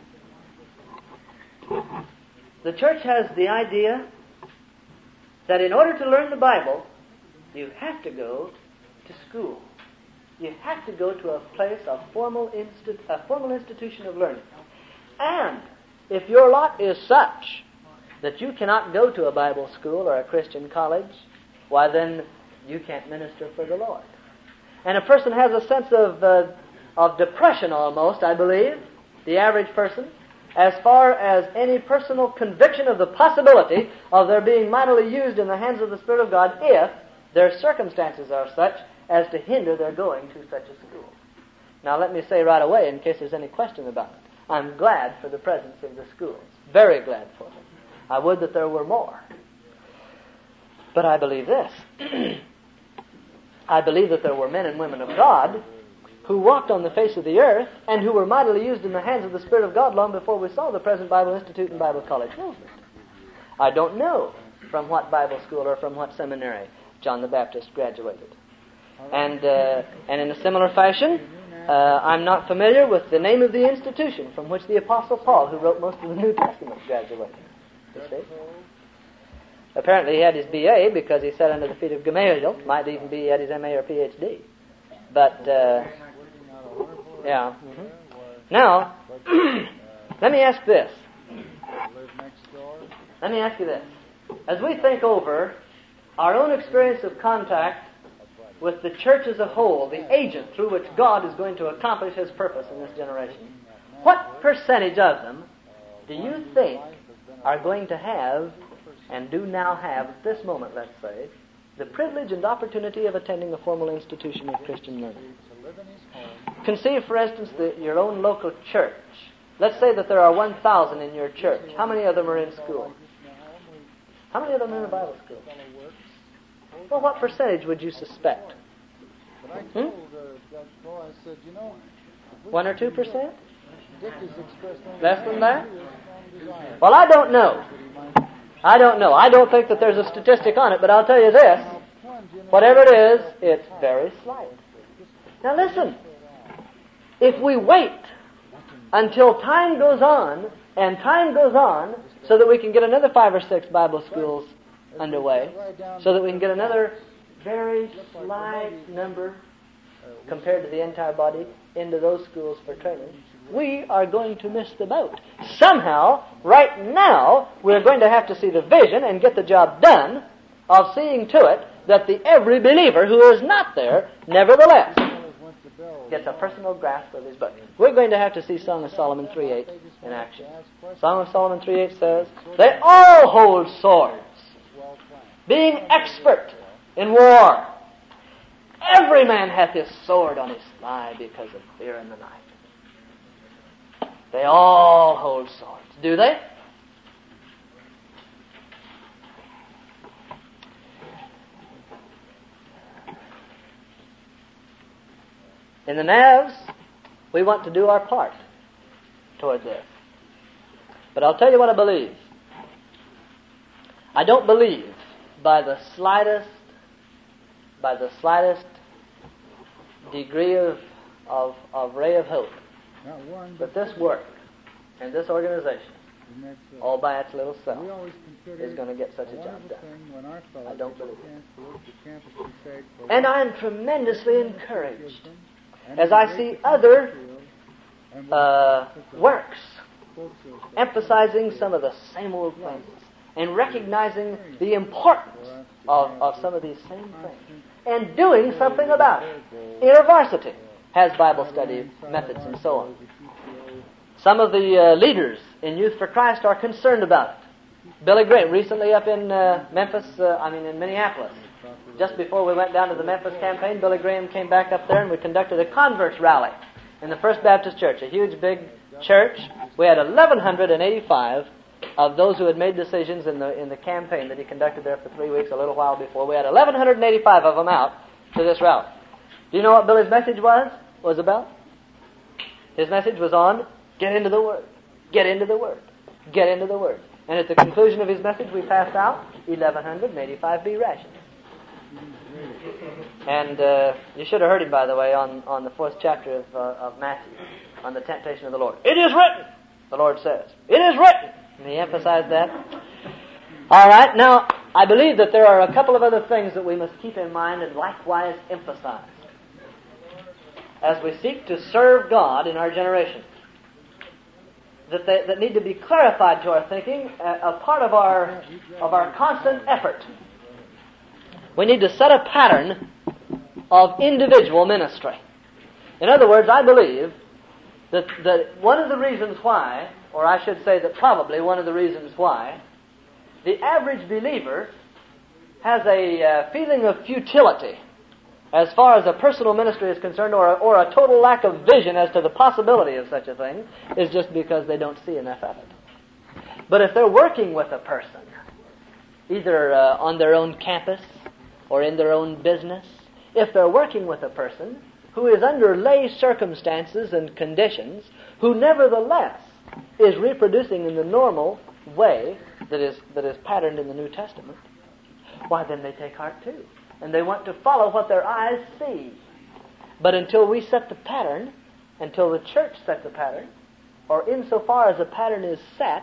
Speaker 1: The church has the idea that in order to learn the Bible, you have to go to school. You have to go to a place, a formal institution of learning. And if your lot is such that you cannot go to a Bible school or a Christian college, why then you can't minister for the Lord. And a person has a sense of depression almost, I believe, the average person, as far as any personal conviction of the possibility of their being mightily used in the hands of the Spirit of God if their circumstances are such as to hinder their going to such a school. Now let me say right away, in case there's any question about it, I'm glad for the presence of the schools. Very glad for them. I would that there were more. But I believe this. I believe that there were men and women of God who walked on the face of the earth and who were mightily used in the hands of the Spirit of God long before we saw the present Bible Institute and Bible College movement. I don't know from what Bible school or from what seminary John the Baptist graduated. And in a similar fashion, I'm not familiar with the name of the institution from which the Apostle Paul, who wrote most of the New Testament, graduated. You see? Apparently he had his B.A. because he sat under the feet of Gamaliel. Might even be he had his M.A. or Ph.D. But, yeah. Mm-hmm. Now, let me ask this. Let me ask you this. As we think over our own experience of contact with the church as a whole, the agent through which God is going to accomplish His purpose in this generation, what percentage of them do you think are going to have, and do now have at this moment, let's say, the privilege and opportunity of attending a formal institution of Christian learning? Conceive, for instance, your own local church. Let's say that there are 1,000 in your church. How many of them are in school? How many of them are in a Bible school? Well, what percentage would you suspect? 1 or 2%? Less than that? Well, I don't know. I don't think that there's a statistic on it, but I'll tell you this. Whatever it is, it's very slight. Now listen. If we wait until time goes on, and time goes on, so that we can get another 5 or 6 Bible schools underway so that we can get another very slight number compared to the entire body into those schools for training, we are going to miss the boat. Somehow, right now, we're going to have to see the vision and get the job done of seeing to it that every believer who is not there, nevertheless, gets a personal grasp of his book. We're going to have to see Song of Solomon 3:8 in action. Song of Solomon 3:8 says, "They all hold swords, being expert in war. Every man hath his sword on his thigh because of fear in the night." They all hold swords. Do they? In the Navs, we want to do our part toward this. But I'll tell you what I believe. I don't believe by the slightest degree of ray of hope that this work and this organization, all by its little self, is going to get such a job done. I don't believe it. And I am tremendously encouraged as I see other works emphasizing some of the same old things and recognizing the importance of some of these same things and doing something about it. InterVarsity has Bible study methods and so on. Some of the leaders in Youth for Christ are concerned about it. Billy Graham, recently up in in Minneapolis, just before we went down to the Memphis campaign, Billy Graham came back up there and we conducted a converts rally in the First Baptist Church, a huge big church. We had 1,185 of those who had made decisions in the campaign that he conducted there for 3 weeks a little while before. We had 1,185 of them out to this rally. Do you know what Billy's message was about? His message was on, get into the Word, get into the Word, get into the Word. And at the conclusion of his message, we passed out 1,185 B rations. And you should have heard him, by the way, on the 4th chapter of Matthew, on the temptation of the Lord. It is written, the Lord says. It is written. And he emphasized that. All right, now, I believe that there are a couple of other things that we must keep in mind and likewise emphasize as we seek to serve God in our generation, that need to be clarified to our thinking, a part of our constant effort. We need to set a pattern of individual ministry. In other words, I believe that one of the reasons why, or I should say that probably one of the reasons why, the average believer has a feeling of futility as far as a personal ministry is concerned, or a total lack of vision as to the possibility of such a thing, is just because they don't see enough of it. But if they're working with a person, either on their own campus or in their own business, if they're working with a person who is under lay circumstances and conditions, who nevertheless is reproducing in the normal way that is patterned in the New Testament, why then they take heart too. And they want to follow what their eyes see. But until we set the pattern, until the church sets the pattern, or insofar as the pattern is set,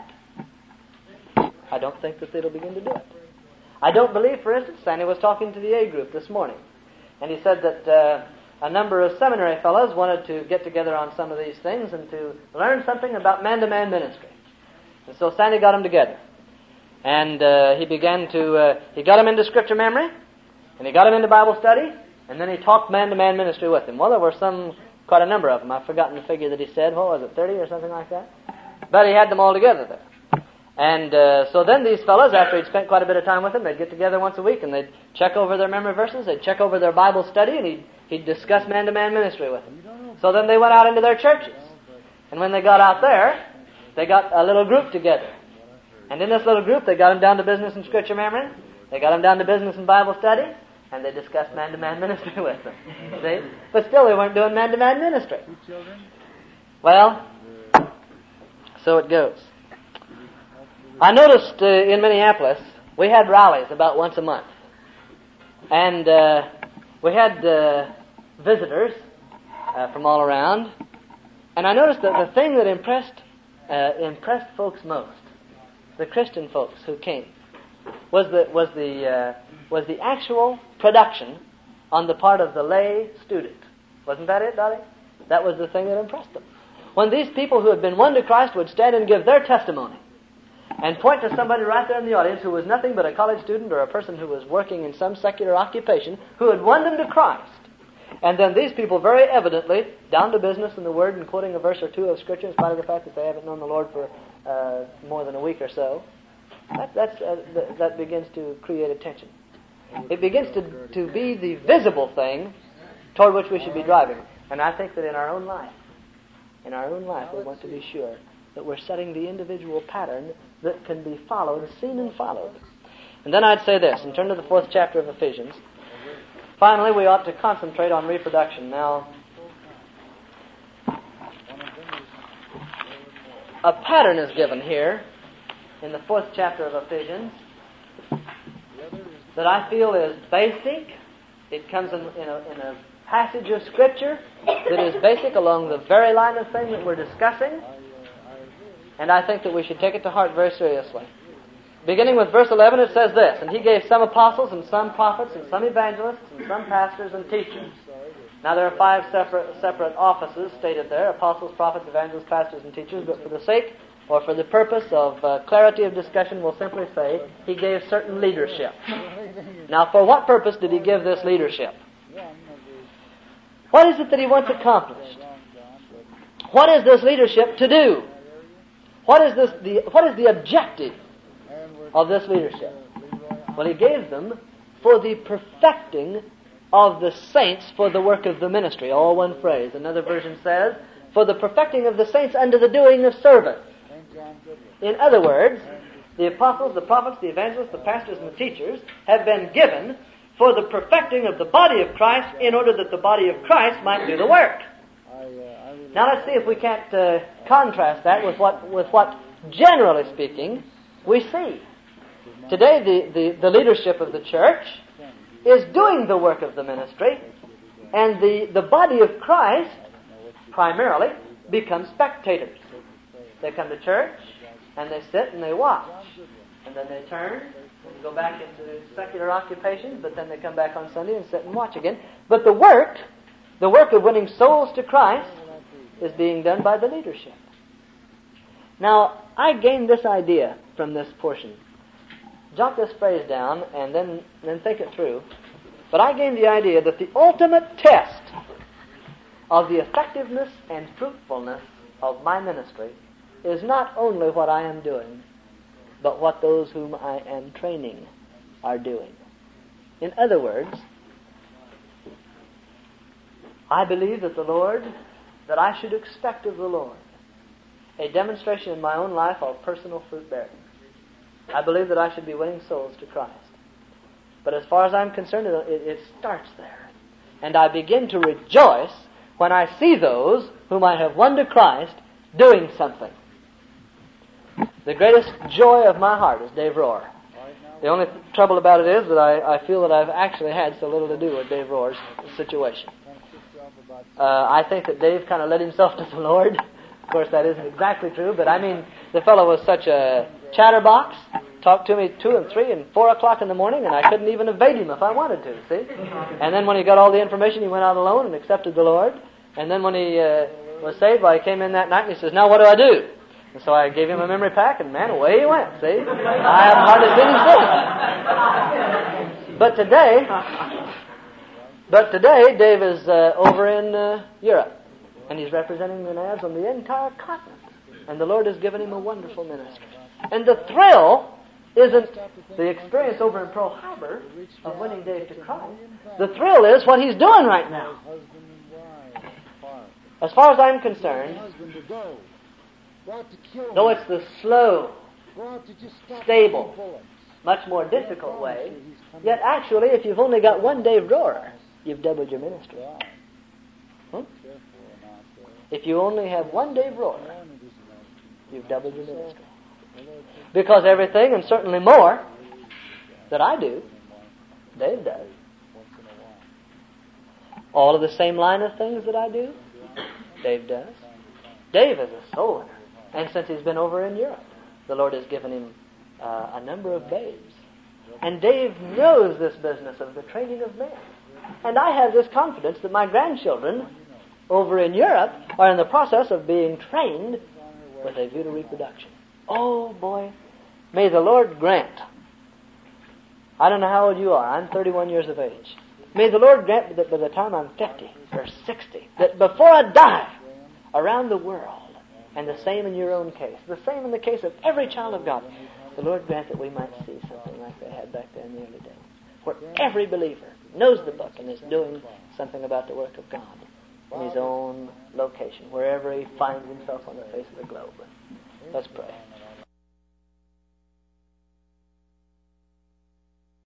Speaker 1: I don't think that it'll begin to do it. I don't believe, for instance, Sandy was talking to the A group this morning, and he said that a number of seminary fellows wanted to get together on some of these things and to learn something about man-to-man ministry. And so Sandy got them together. And he got them into Scripture memory, and he got them into Bible study, and then he talked man-to-man ministry with them. Well, there were quite a number of them. I've forgotten the figure that he said. What was it, 30 or something like that? But he had them all together there. And so then these fellows, after he'd spent quite a bit of time with them, they'd get together once a week, and they'd check over their memory verses, they'd check over their Bible study, and he'd discuss man-to-man ministry with them. So then they went out into their churches. And when they got out there, they got a little group together. And in this little group, they got them down to business and Scripture memory, they got them down to business and Bible study, and they discussed man-to-man ministry with them. See? But still, they weren't doing man-to-man ministry. Well, so it goes. I noticed in Minneapolis, we had rallies about once a month. And we had visitors from all around. And I noticed that the thing that impressed folks most, the Christian folks who came, was the actual production on the part of the lay student. Wasn't that it, Dolly? That was the thing that impressed them. When these people who had been won to Christ would stand and give their testimony and point to somebody right there in the audience who was nothing but a college student or a person who was working in some secular occupation who had won them to Christ. And then these people very evidently, down to business in the Word and quoting a verse or two of Scripture in spite of the fact that they haven't known the Lord for more than a week or so, that begins to create attention. It begins to be the visible thing toward which we should be driving. And I think that in our own life, we want to be sure that we're setting the individual pattern that can be followed, seen and followed. And then I'd say this, and turn to the 4th chapter of Ephesians. Finally, we ought to concentrate on reproduction. Now, a pattern is given here in the 4th chapter of Ephesians that I feel is basic. It comes in a passage of Scripture that is basic along the very line of thing that we're discussing, and I think that we should take it to heart very seriously. Beginning with verse 11, it says this, "And he gave some apostles and some prophets and some evangelists and some pastors and teachers." Now there are 5 separate offices stated there: apostles, prophets, evangelists, pastors, and teachers. But for the sake or for the purpose of clarity of discussion, we'll simply say he gave certain leadership. Now, for what purpose did he give this leadership? What is it that he wants accomplished? What is this leadership to do? What is the objective of this leadership? Well, he gave them for the perfecting of the saints for the work of the ministry. All one phrase. Another version says, for the perfecting of the saints unto the doing of service. In other words, the apostles, the prophets, the evangelists, the pastors, and the teachers have been given for the perfecting of the body of Christ in order that the body of Christ might do the work. Now let's see if we can't contrast that with what generally speaking, we see. Today the leadership of the church is doing the work of the ministry, and the body of Christ primarily becomes spectators. They come to church, and they sit and they watch. And then they turn and go back into secular occupations, but then they come back on Sunday and sit and watch again. But the work of winning souls to Christ is being done by the leadership. Now, I gained this idea from this portion. Jot this phrase down and then think it through. But I gained the idea that the ultimate test of the effectiveness and fruitfulness of my ministry is not only what I am doing, but what those whom I am training are doing. In other words, I believe that I should expect of the Lord a demonstration in my own life of personal fruit bearing. I believe that I should be winning souls to Christ. But as far as I'm concerned, it starts there. And I begin to rejoice when I see those whom I have won to Christ doing something. The greatest joy of my heart is Dave Rohr. The only trouble about it is that I feel that I've actually had so little to do with Dave Rohr's situation. I think that Dave kind of led himself to the Lord. Of course, that isn't exactly true, but I mean, the fellow was such a chatterbox, talked to me 2 and 3 and 4 o'clock in the morning, and I couldn't even evade him if I wanted to, see? And then when he got all the information, he went out alone and accepted the Lord. And then when he was saved, he came in that night and he says, "Now what do I do?" And so I gave him a memory pack, and man, away he went, see? I haven't hardly seen him since. But today, Dave is over in Europe, and he's representing the NABs on the entire continent. And the Lord has given him a wonderful ministry. And the thrill isn't the experience over in Pearl Harbor of winning Dave to Christ. The thrill is what he's doing right now. As far as I'm concerned, though it's the slow, stable, much more difficult way, yet actually, if you've only got one Dave Rohr, you've doubled your ministry. If you only have one Dave Rohr, you've doubled your ministry. Because everything, and certainly more, that I do, Dave does. All of the same line of things that I do, Dave does. Dave is a soul winner. And since he's been over in Europe, the Lord has given him a number of babes. And Dave knows this business of the training of men. And I have this confidence that my grandchildren over in Europe are in the process of being trained with a view to reproduction. Oh boy, may the Lord grant. I don't know how old you are. I'm 31 years of age. May the Lord grant that by the time I'm 50 or 60, that before I die, around the world, and the same in your own case, the same in the case of every child of God, the Lord grant that we might see something like they had back there in the early days, where every believer knows the book and is doing something about the work of God in his own location, wherever he finds himself on the face of the globe. Let's pray.